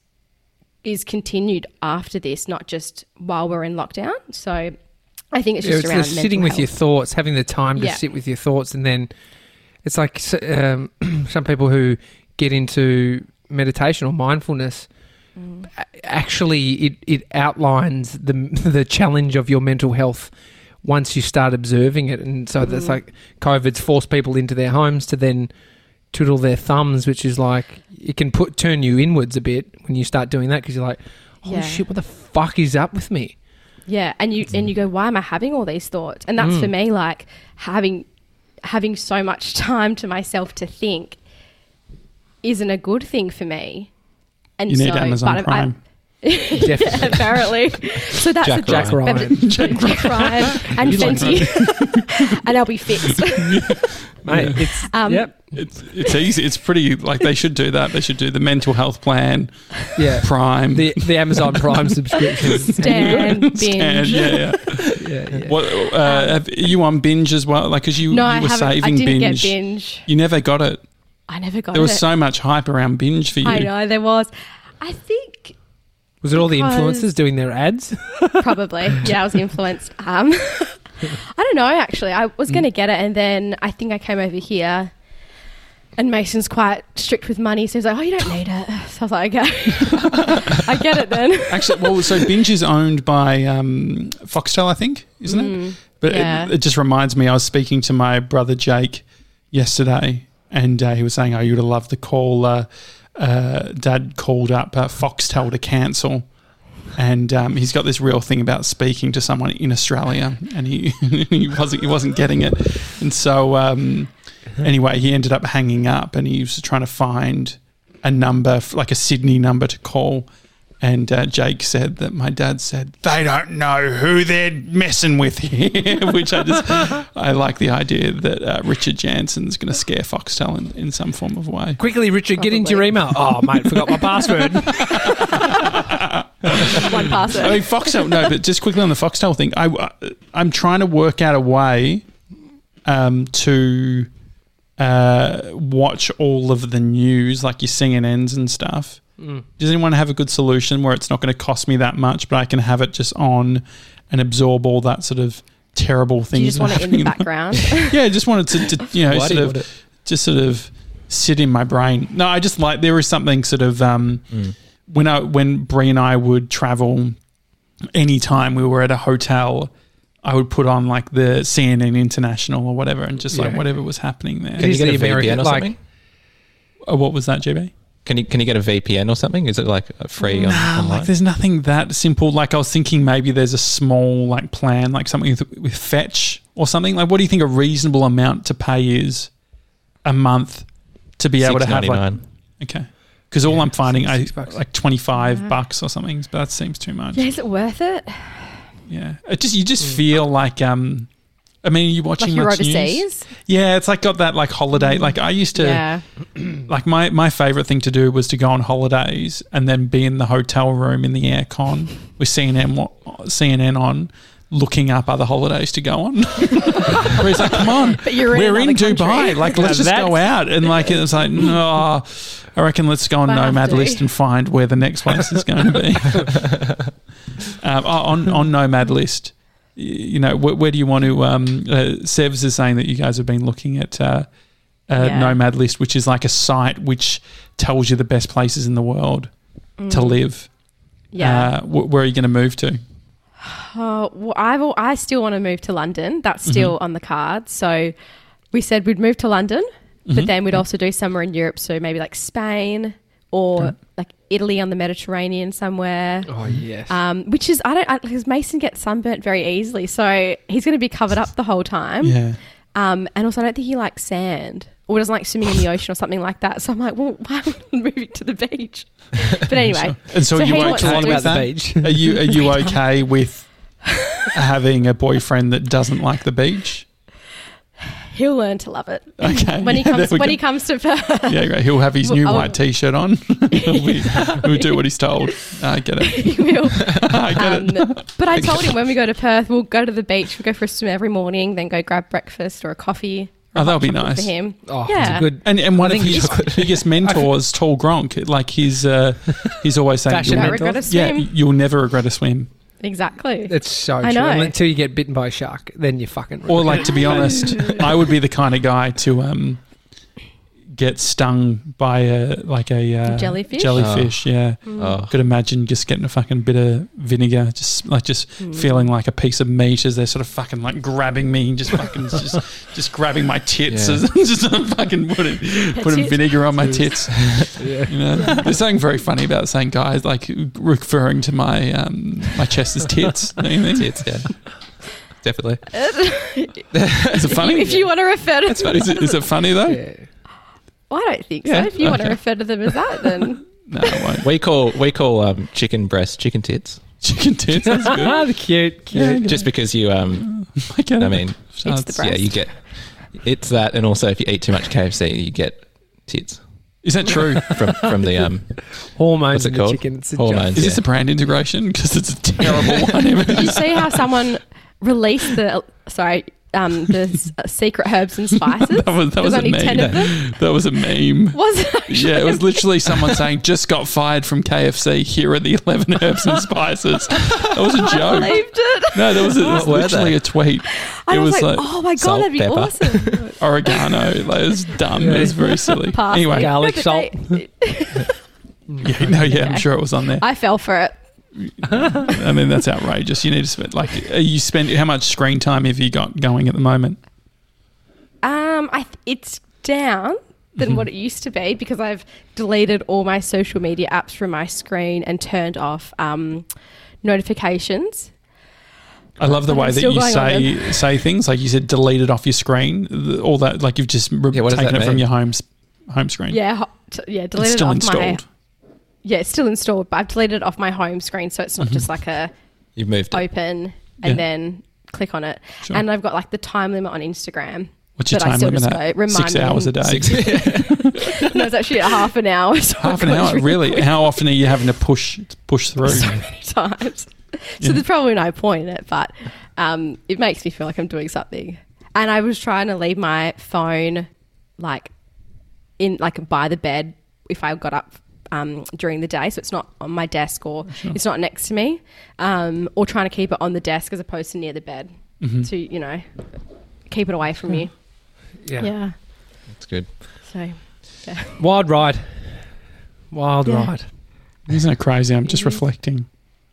is continued after this, not just while we're in lockdown. So I think it's Yeah, just it's around the sitting with health. your thoughts, having the time to Yeah. sit with your thoughts, and then it's like um, some people who get into meditation or mindfulness. Mm. a- Actually, it, it outlines the the challenge of your mental health once you start observing it, and so that's Mm. like COVID's forced people into their homes to then twiddle their thumbs, which is like it can put turn you inwards a bit when you start doing that, because you're like, holy Yeah. shit, what the fuck is up with me? Yeah, and you and you go, why am I having all these thoughts? And that's Mm. for me, like having having so much time to myself to think isn't a good thing for me. And You need so, Amazon but I- Prime. Definitely. yeah, apparently. So that's Jack a Jack Ryan. Ryan. Jack, Jack Ryan and You like Fenty, and I'll be fixed. Mate, it's, Um, yep. It's it's easy. It's pretty like they should do that. They should do the mental health plan, Yeah. Prime, The the Amazon Prime subscription. Stan, binge. Scan, yeah, yeah. Yeah, yeah. What uh, have, are you on binge as well? Like, because you, No, you I were haven't. I saving didn't binge. get binge. You never got it. I never got There was it. so much hype around binge for you. I know there was. I think Was it all the Because- influencers doing their ads? probably. Yeah, I was influenced. Um, I don't know, actually. I was going to get it, and then I think I came over here, and Mason's quite strict with money, so he's like, oh, you don't need it. So I was like, okay. I get it then. Actually, well, so binge is owned by um, Foxtel, I think, isn't it? Mm, But yeah. it, it just reminds me, I was speaking to my brother Jake yesterday, and uh, he was saying, oh, you would have loved the call. Uh, uh, Dad called up uh, Foxtel to cancel. And um, he's got this real thing about speaking to someone in Australia, and he he wasn't he wasn't getting it, and so um, anyway, he ended up hanging up, and he was trying to find a number, f- like a Sydney number to call, and uh, Jake said that my dad said they don't know who they're messing with here, which I just I like the idea that uh, Richard Jansen's going to scare Foxtel in, in some form of way. Quickly, Richard, get into your Probably. email. Oh, mate, forgot my password. One person. I mean, Foxtel. No, but just quickly on the Foxtel thing, I, I'm trying to work out a way um, to uh, watch all of the news, like your C N Ns and stuff. Mm. Does anyone have a good solution where it's not going to cost me that much, but I can have it just on and absorb all that sort of terrible things? Do you just want it in the background? Yeah, I just wanted to, to you know, Why do sort you of want it? just sort of sit in my brain. No, I just like there is something sort of um, Mm. when I when Brie and I would travel, anytime we were at a hotel, I would put on like the C N N International or whatever, and just like Yeah. whatever was happening there. It Can you is get the a V P N American- or like- something? Oh, what was that, G B? Can you can you get a V P N or something? Is it like a free on, Nah, online? like there's nothing that simple. Like I was thinking maybe there's a small like plan, like something with, with Fetch or something. Like what do you think a reasonable amount to pay is a month to be able to have like $six ninety-nine. okay? Because all Yeah, I'm finding I six bucks. like twenty-five Yeah. bucks or something, but that seems too much. Yeah, is it worth it? Yeah, it just you just feel like um, I mean, are you watching Like you're much news? overseas? Yeah, it's like got that like holiday. Like I used to Yeah. like my my favorite thing to do was to go on holidays and then be in the hotel room in the aircon with C N N wa- C N N on, looking up other holidays to go on. Where it's like, come on, But you're in we're in another Dubai. country. Like, let's Now just go that's- out. And like, it's like, no, I reckon let's go on Might have Nomad to. List and find where the next place is going to be. um, on on Nomad List, y- you know, where, where do you want to? Um, uh, Sevs is saying that you guys have been looking at uh, uh, Yeah. Nomad List, which is like a site which tells you the best places in the world to live. Yeah. Uh, wh- where are you going to move to? Oh, well, I've, al- I still want to move to London. That's Mm-hmm. still on the cards. So we said we'd move to London, Mm-hmm. but then we'd also do somewhere in Europe. So maybe like Spain or Okay. like Italy on the Mediterranean somewhere. Oh, yes. Um, which is, I don't, because Mason gets sunburnt very easily. So he's going to be covered up the whole time. Yeah. Um, and also, I don't think he likes sand or doesn't like swimming in the ocean or something like that. So I'm like, well, why are we moving to the beach? But anyway. And so, So are you he okay wants Talking to with about the that? beach. Are you are you okay with having a boyfriend that doesn't like the beach? He'll learn to love it. Okay. When he Yeah, there comes we when go. he comes to Perth. Yeah, great. He'll have his new Well, white t-shirt on. he'll, be, he'll do what he's told. I get it. He will. I get it. Um, but I told him when we go to Perth, we'll go to the beach, we'll go for a swim every morning, then go grab breakfast or a coffee. Oh, that'll be chocolate nice. for him. Oh, Yeah. it's a good. And and one I of think his chocolate- biggest mentors, Tall Gronk, like he's uh, he's always saying, Fashion you'll Don't never, regret a yeah, swim. you'll never regret a swim. Exactly. It's so I true. know. Until you get bitten by a shark, then you fucking. Or like, to be honest, I would be the kind of guy to um, get stung by a like a uh, Jellyfish? Jellyfish, yeah. Oh. Could imagine just getting a fucking bit of vinegar, just like just Mm. feeling like a piece of meat as they're sort of fucking like grabbing me, and just fucking just just grabbing my tits, Yeah. as just fucking putting putting tit. vinegar on my tits. Yeah. You know, there's something very funny about saying guys like referring to my um my chest as tits. Don't you think? Tits, yeah. Definitely. Is it funny? If you want to refer to Is it, is it funny though? Yeah. Well, I don't think Yeah, so. If you want to okay. refer to them as that, then No, I won't. We call we call um, chicken breast chicken tits. Chicken tits. That's good. Ah, the cute, cute. Yeah, Just because you um I get it. I mean It's the It's- breast. yeah, you get it's that, and also if you eat too much K F C you get tits Is that true? from from the um Hormones What's it in the called? chicken. It's a Hormones. joke. Is this Yeah. a brand integration? Because it's a terrible one. did you see how someone released the sorry um, the s- uh, secret herbs and spices? that was that There's was a only meme. ten of them. That was a meme. Was it actually? Yeah, it was literally someone saying, "Just got fired from K F C. Here are the eleven herbs and spices." That was a I joke. believed it. No, that was, a, it was What were literally they? a tweet. I it was, was like, like, oh my god, salt, that'd be pepper. awesome. oregano. Like, it was dumb. It was very silly. Parsley. Anyway, Garlic but salt. they- yeah, no, yeah, I'm Okay. sure it was on there. I fell for it. I mean, that's outrageous. You need to spend like uh, you spend how much screen time have you got going at the moment? Um, I th- it's down than Mm-hmm. what it used to be because I've deleted all my social media apps from my screen and turned off um, notifications. I love the But way I'm that still you going on say say things like you said, delete it off your screen. The- all that, like you've just re- Yeah, what does taken that it from mean? your home s- home screen. Yeah, ho- t- yeah, it's deleted still it off installed. my yeah, it's still installed, but I've deleted it off my home screen, so it's not just like a you've moved it. open and Yeah. then click on it. Sure. And I've got like the time limit on Instagram. What's your But I time still limit just at? go, remind Six me. hours a day. Six- No, it's actually a half an hour. So Half I've an got hour, really really? quick. How often are you having to push push through. so many times. So Yeah. there's probably no point in it, but um, it makes me feel like I'm doing something. And I was trying to leave my phone like in like by the bed if I got up um, during the day, so it's not on my desk or Sure. it's not next to me, um, or trying to keep it on the desk as opposed to near the bed Mhm. to, you know, keep it away from you. Yeah. Yeah. That's good. So yeah. Wild ride. Wild Yeah. ride. Isn't it crazy? I'm just It is. reflecting.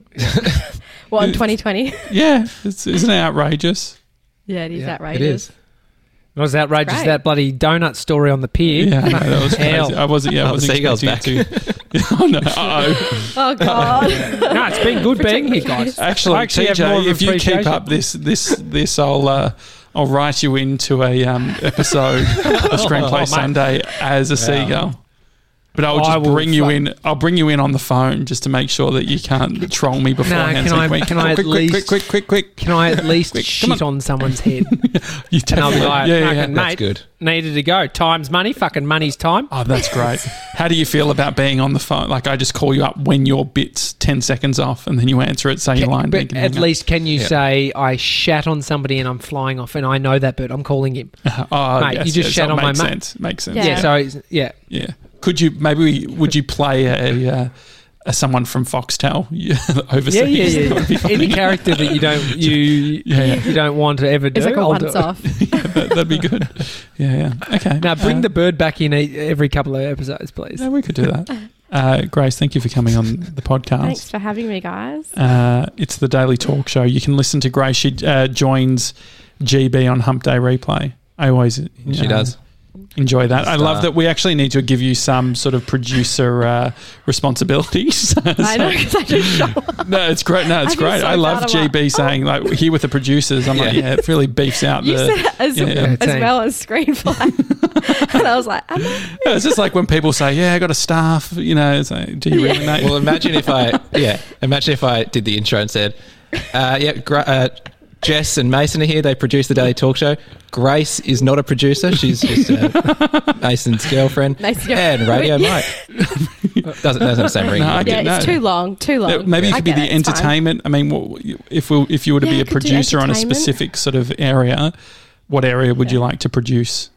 Well, in twenty twenty. Yeah, it's, isn't it outrageous? Yeah, it is Yeah, it outrageous. It is. It was outrageous, Great. that bloody donut story on the pier. Yeah, no, that was crazy. Hell. I wasn't. Yeah, I Oh, the wasn't seagull's expecting it to. oh no! Uh-oh. Oh God. No, it's been good Protect being the here, guys. face. Actually, I actually have more of T J, if you keep appreciation. up this, this, this, I'll, uh, I'll write you into a um, episode of Screenplay Oh, mate. Sunday as a seagull. But I'll I just will bring you fuck- in. I'll bring you in on the phone just to make sure that you can't troll me beforehand. can So I- quick, can I quick, at quick, least- quick, quick, quick, quick? Can I at least Quick, shit come on. someone's head? You And I'll be definitely, like, yeah, yeah, fucking yeah. That's mate, good. needed to go. Time's money, fucking money's time. Oh, that's great. How do you feel about being on the phone? Like, I just call you up when your bit's ten seconds off, and then you answer it, say your line, then you But can at hang up. least can you Yeah. say, I shat on somebody and I'm flying off and I know that bird, I'm calling him. Oh, Mate, yes, you just yes, shat that on my makes mate. sense. Makes sense. Yeah. Yeah, so, it's, yeah. Yeah. Could you maybe we, would you play a, a, a someone from Foxtel yeah, overseas? Yeah, yeah, yeah. That would be yeah. funny. Any character that you don't you Yeah, yeah. you don't want to ever do. It's like a I'll do once it. off. Yeah, that, that'd be good. Yeah, yeah. Okay. Now bring Uh, the bird back in e- every couple of episodes, please. Yeah, we could do that. Uh, Grace, thank you for coming on the podcast. Thanks for having me, guys. Uh, it's the Daily Talk Show. You can listen to Grace. She uh, joins G B on Hump Day Replay. I always She uh, does. enjoy that. I love Star. that we actually need to give you some sort of producer uh, responsibilities. I know because I just show up. No, it's great. No, it's I feel great. so I love bad. G I'm B like, saying like here with the producers. I'm like, Yeah. yeah, it really beefs out You the. said it as, yeah, yeah. as Team. well as screenplay. And I was like, am I? Yeah, it's just like when people say, "Yeah, I got a staff." You know, it's like, do you really know? Well, imagine if I, yeah, imagine if I did the intro and said, uh, yeah, gra- uh, Jess and Mason are here. They produce the Daily Talk Show. Grace is not a producer. She's just uh, Mason's girlfriend. Mason's and girlfriend. Radio Mike. doesn't, doesn't have the same ring. No, I Yeah, get- it's no. too long. Too Uh, long. Maybe you I could be get the it, it's fine. entertainment. I mean, what, if we, if you were to Yeah, be I a could do producer on a entertainment. specific sort of area, what area would you like to produce?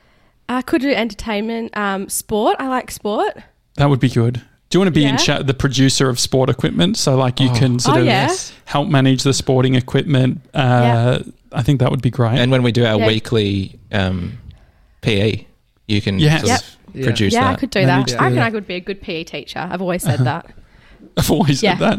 I could do entertainment, um, sport. I like sport. That would be good. Do you want to be in Yeah. cha- the producer of sport equipment? So, like, you Oh. can sort Oh, of yeah. help manage the sporting equipment. Uh, I think that would be great. And when we do our Yeah. weekly um, P E, you can Yes. sort Yep. of Yeah. produce yeah, that. I could do Maybe that. do I reckon that. I could be a good P E teacher. I've always said that. I've always said Yeah.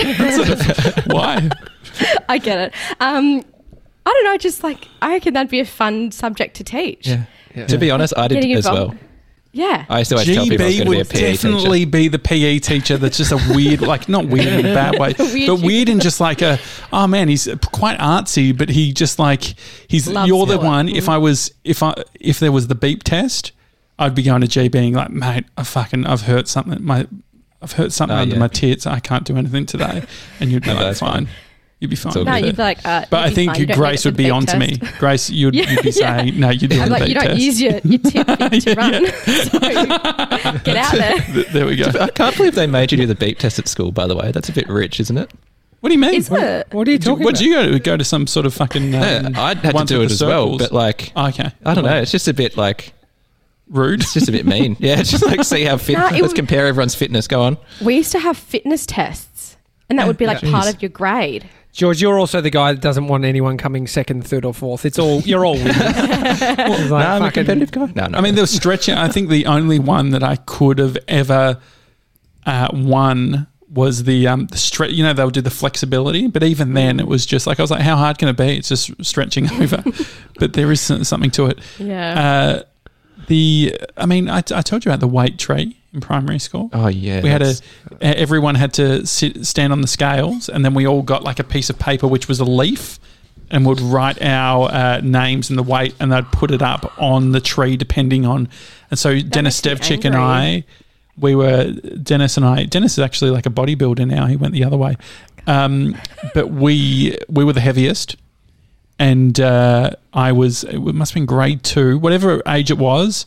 that. Why? I get it. Um, I don't know. Just like I reckon that'd be a fun subject to teach. Yeah. Yeah. To be honest, I did Getting as well. involved. Yeah. I used to always tell people I was G B going to be a would P E definitely teacher. be the P E teacher that's just a weird, like not weird in a bad way, Weird but you- weird in just like a, oh man, he's quite artsy, but he just like, he's, Loves you're the sport. one, if I was, if I, if there was the beep test, I'd be going to G being like, mate, I fucking, I've hurt something, my, I've hurt something Oh, under yeah. my tits, I can't do anything today. And you'd be No, like, that's fine. fine. You'd be fine. all with No, it. you'd be like, uh, But I you'd be think fine. You don't need Grace it for would the be beep on to test. me. Grace, you'd, Yeah, you'd be yeah. saying, no, you're doing I'm the like, beep you don't test. use your, your tip feet to Yeah, run. yeah. So get out there. Th- There we go. I can't believe they made you do the beep test at school, by the way. That's a bit rich, isn't it? What do you mean? Is What- it? What are you talking What about? did you go to? Go to some sort of fucking. Um, Yeah, I'd had to ones do with it the as well, circles? but like, Oh, okay. I don't know. It's just a bit like, Rude. it's just a bit mean. Yeah, it's just like see how fit. No, it let's would- compare everyone's fitness. Go on. We used to have fitness tests, and that would be like Yeah. part Jeez. of your grade. George, you're also the guy that doesn't want anyone coming second, third, or fourth. It's all you're all winners. It's like no, I'm a fucking- competitive guy. No, no. I mean, there was stretching. I think the only one that I could have ever uh, won was the um the stretch. You know, they'll do the flexibility, but even then, it was just like I was like, how hard can it be? It's just stretching over. But there is some- something to it. Yeah. Uh, the I mean, I, I told you about the weight tree in primary school. oh yeah, We had a that's- everyone had to sit stand on the scales, and then we all got like a piece of paper which was a leaf, and would write our uh, names and the weight, and they'd put it up on the tree depending on. And so Dennis makes me Stevchik and I, we were Dennis and I. Dennis is actually like a bodybuilder now. He went the other way, um, but we we were the heaviest. And uh, I was, it must have been grade two, whatever age it was.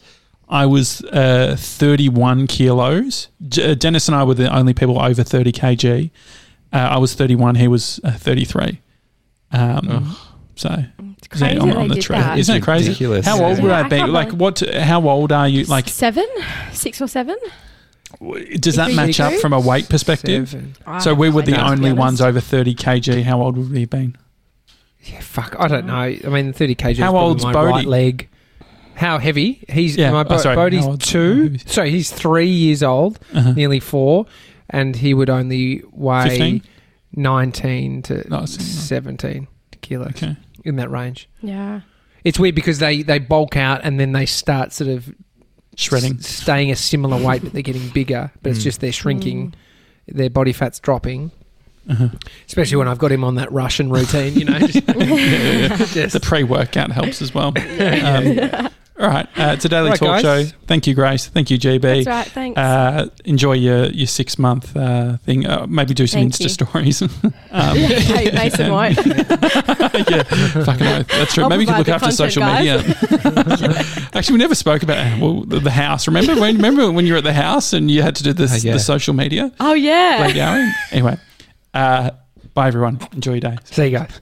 I was uh, thirty-one kilos. J- Dennis and I were the only people over thirty kilograms. Uh, I was thirty-one. He was uh, thirty-three. Um, Oh. So It's crazy yeah, on, they on the did track. that. Isn't it crazy? Ridiculous. How old Yeah. would Yeah, I I be? can't Like, believe- what? How old are you? Like, seven, six or seven. does that If we match do? up from a weight perspective? Seven. So we were I the don't know, to be only ones honest. over thirty kilograms. How old would we have been? Yeah, fuck. I don't know. I mean, thirty kilograms. How is probably old's my Bodie? right leg. How heavy? He's Yeah, my oh, Bo- sorry, Bodie's how old's- how two. heavy? Sorry, he's three years old, Uh-huh. nearly four, and he would only weigh fifteen? nineteen to No, it's- seventeen kilos Okay. in that range. Yeah. It's weird because they, they bulk out and then they start sort of Shredding. s- staying a similar weight, but they're getting bigger. But it's Mm. just they're shrinking, their body fat's dropping. Uh-huh. Especially when I've got him on that Russian routine, you know. Just, just- The pre-workout helps as well. Um, all right. Uh, it's a daily Right, talk guys. show. Thank you, Grace. Thank you, G B. That's right. Thanks. Uh, enjoy your, your six month uh, thing. Uh, maybe do some Thank Insta you. stories. um, Hey, Mason won't. yeah, fucking oath. That's true. I'll maybe you could look provide after the social content, media. Actually, we never spoke about uh, well, the, the house. Remember when? Remember when you were at the house and you had to do this, Oh, yeah. the social media? Oh yeah. Like going. Anyway, uh, bye everyone. Enjoy your day. See you guys.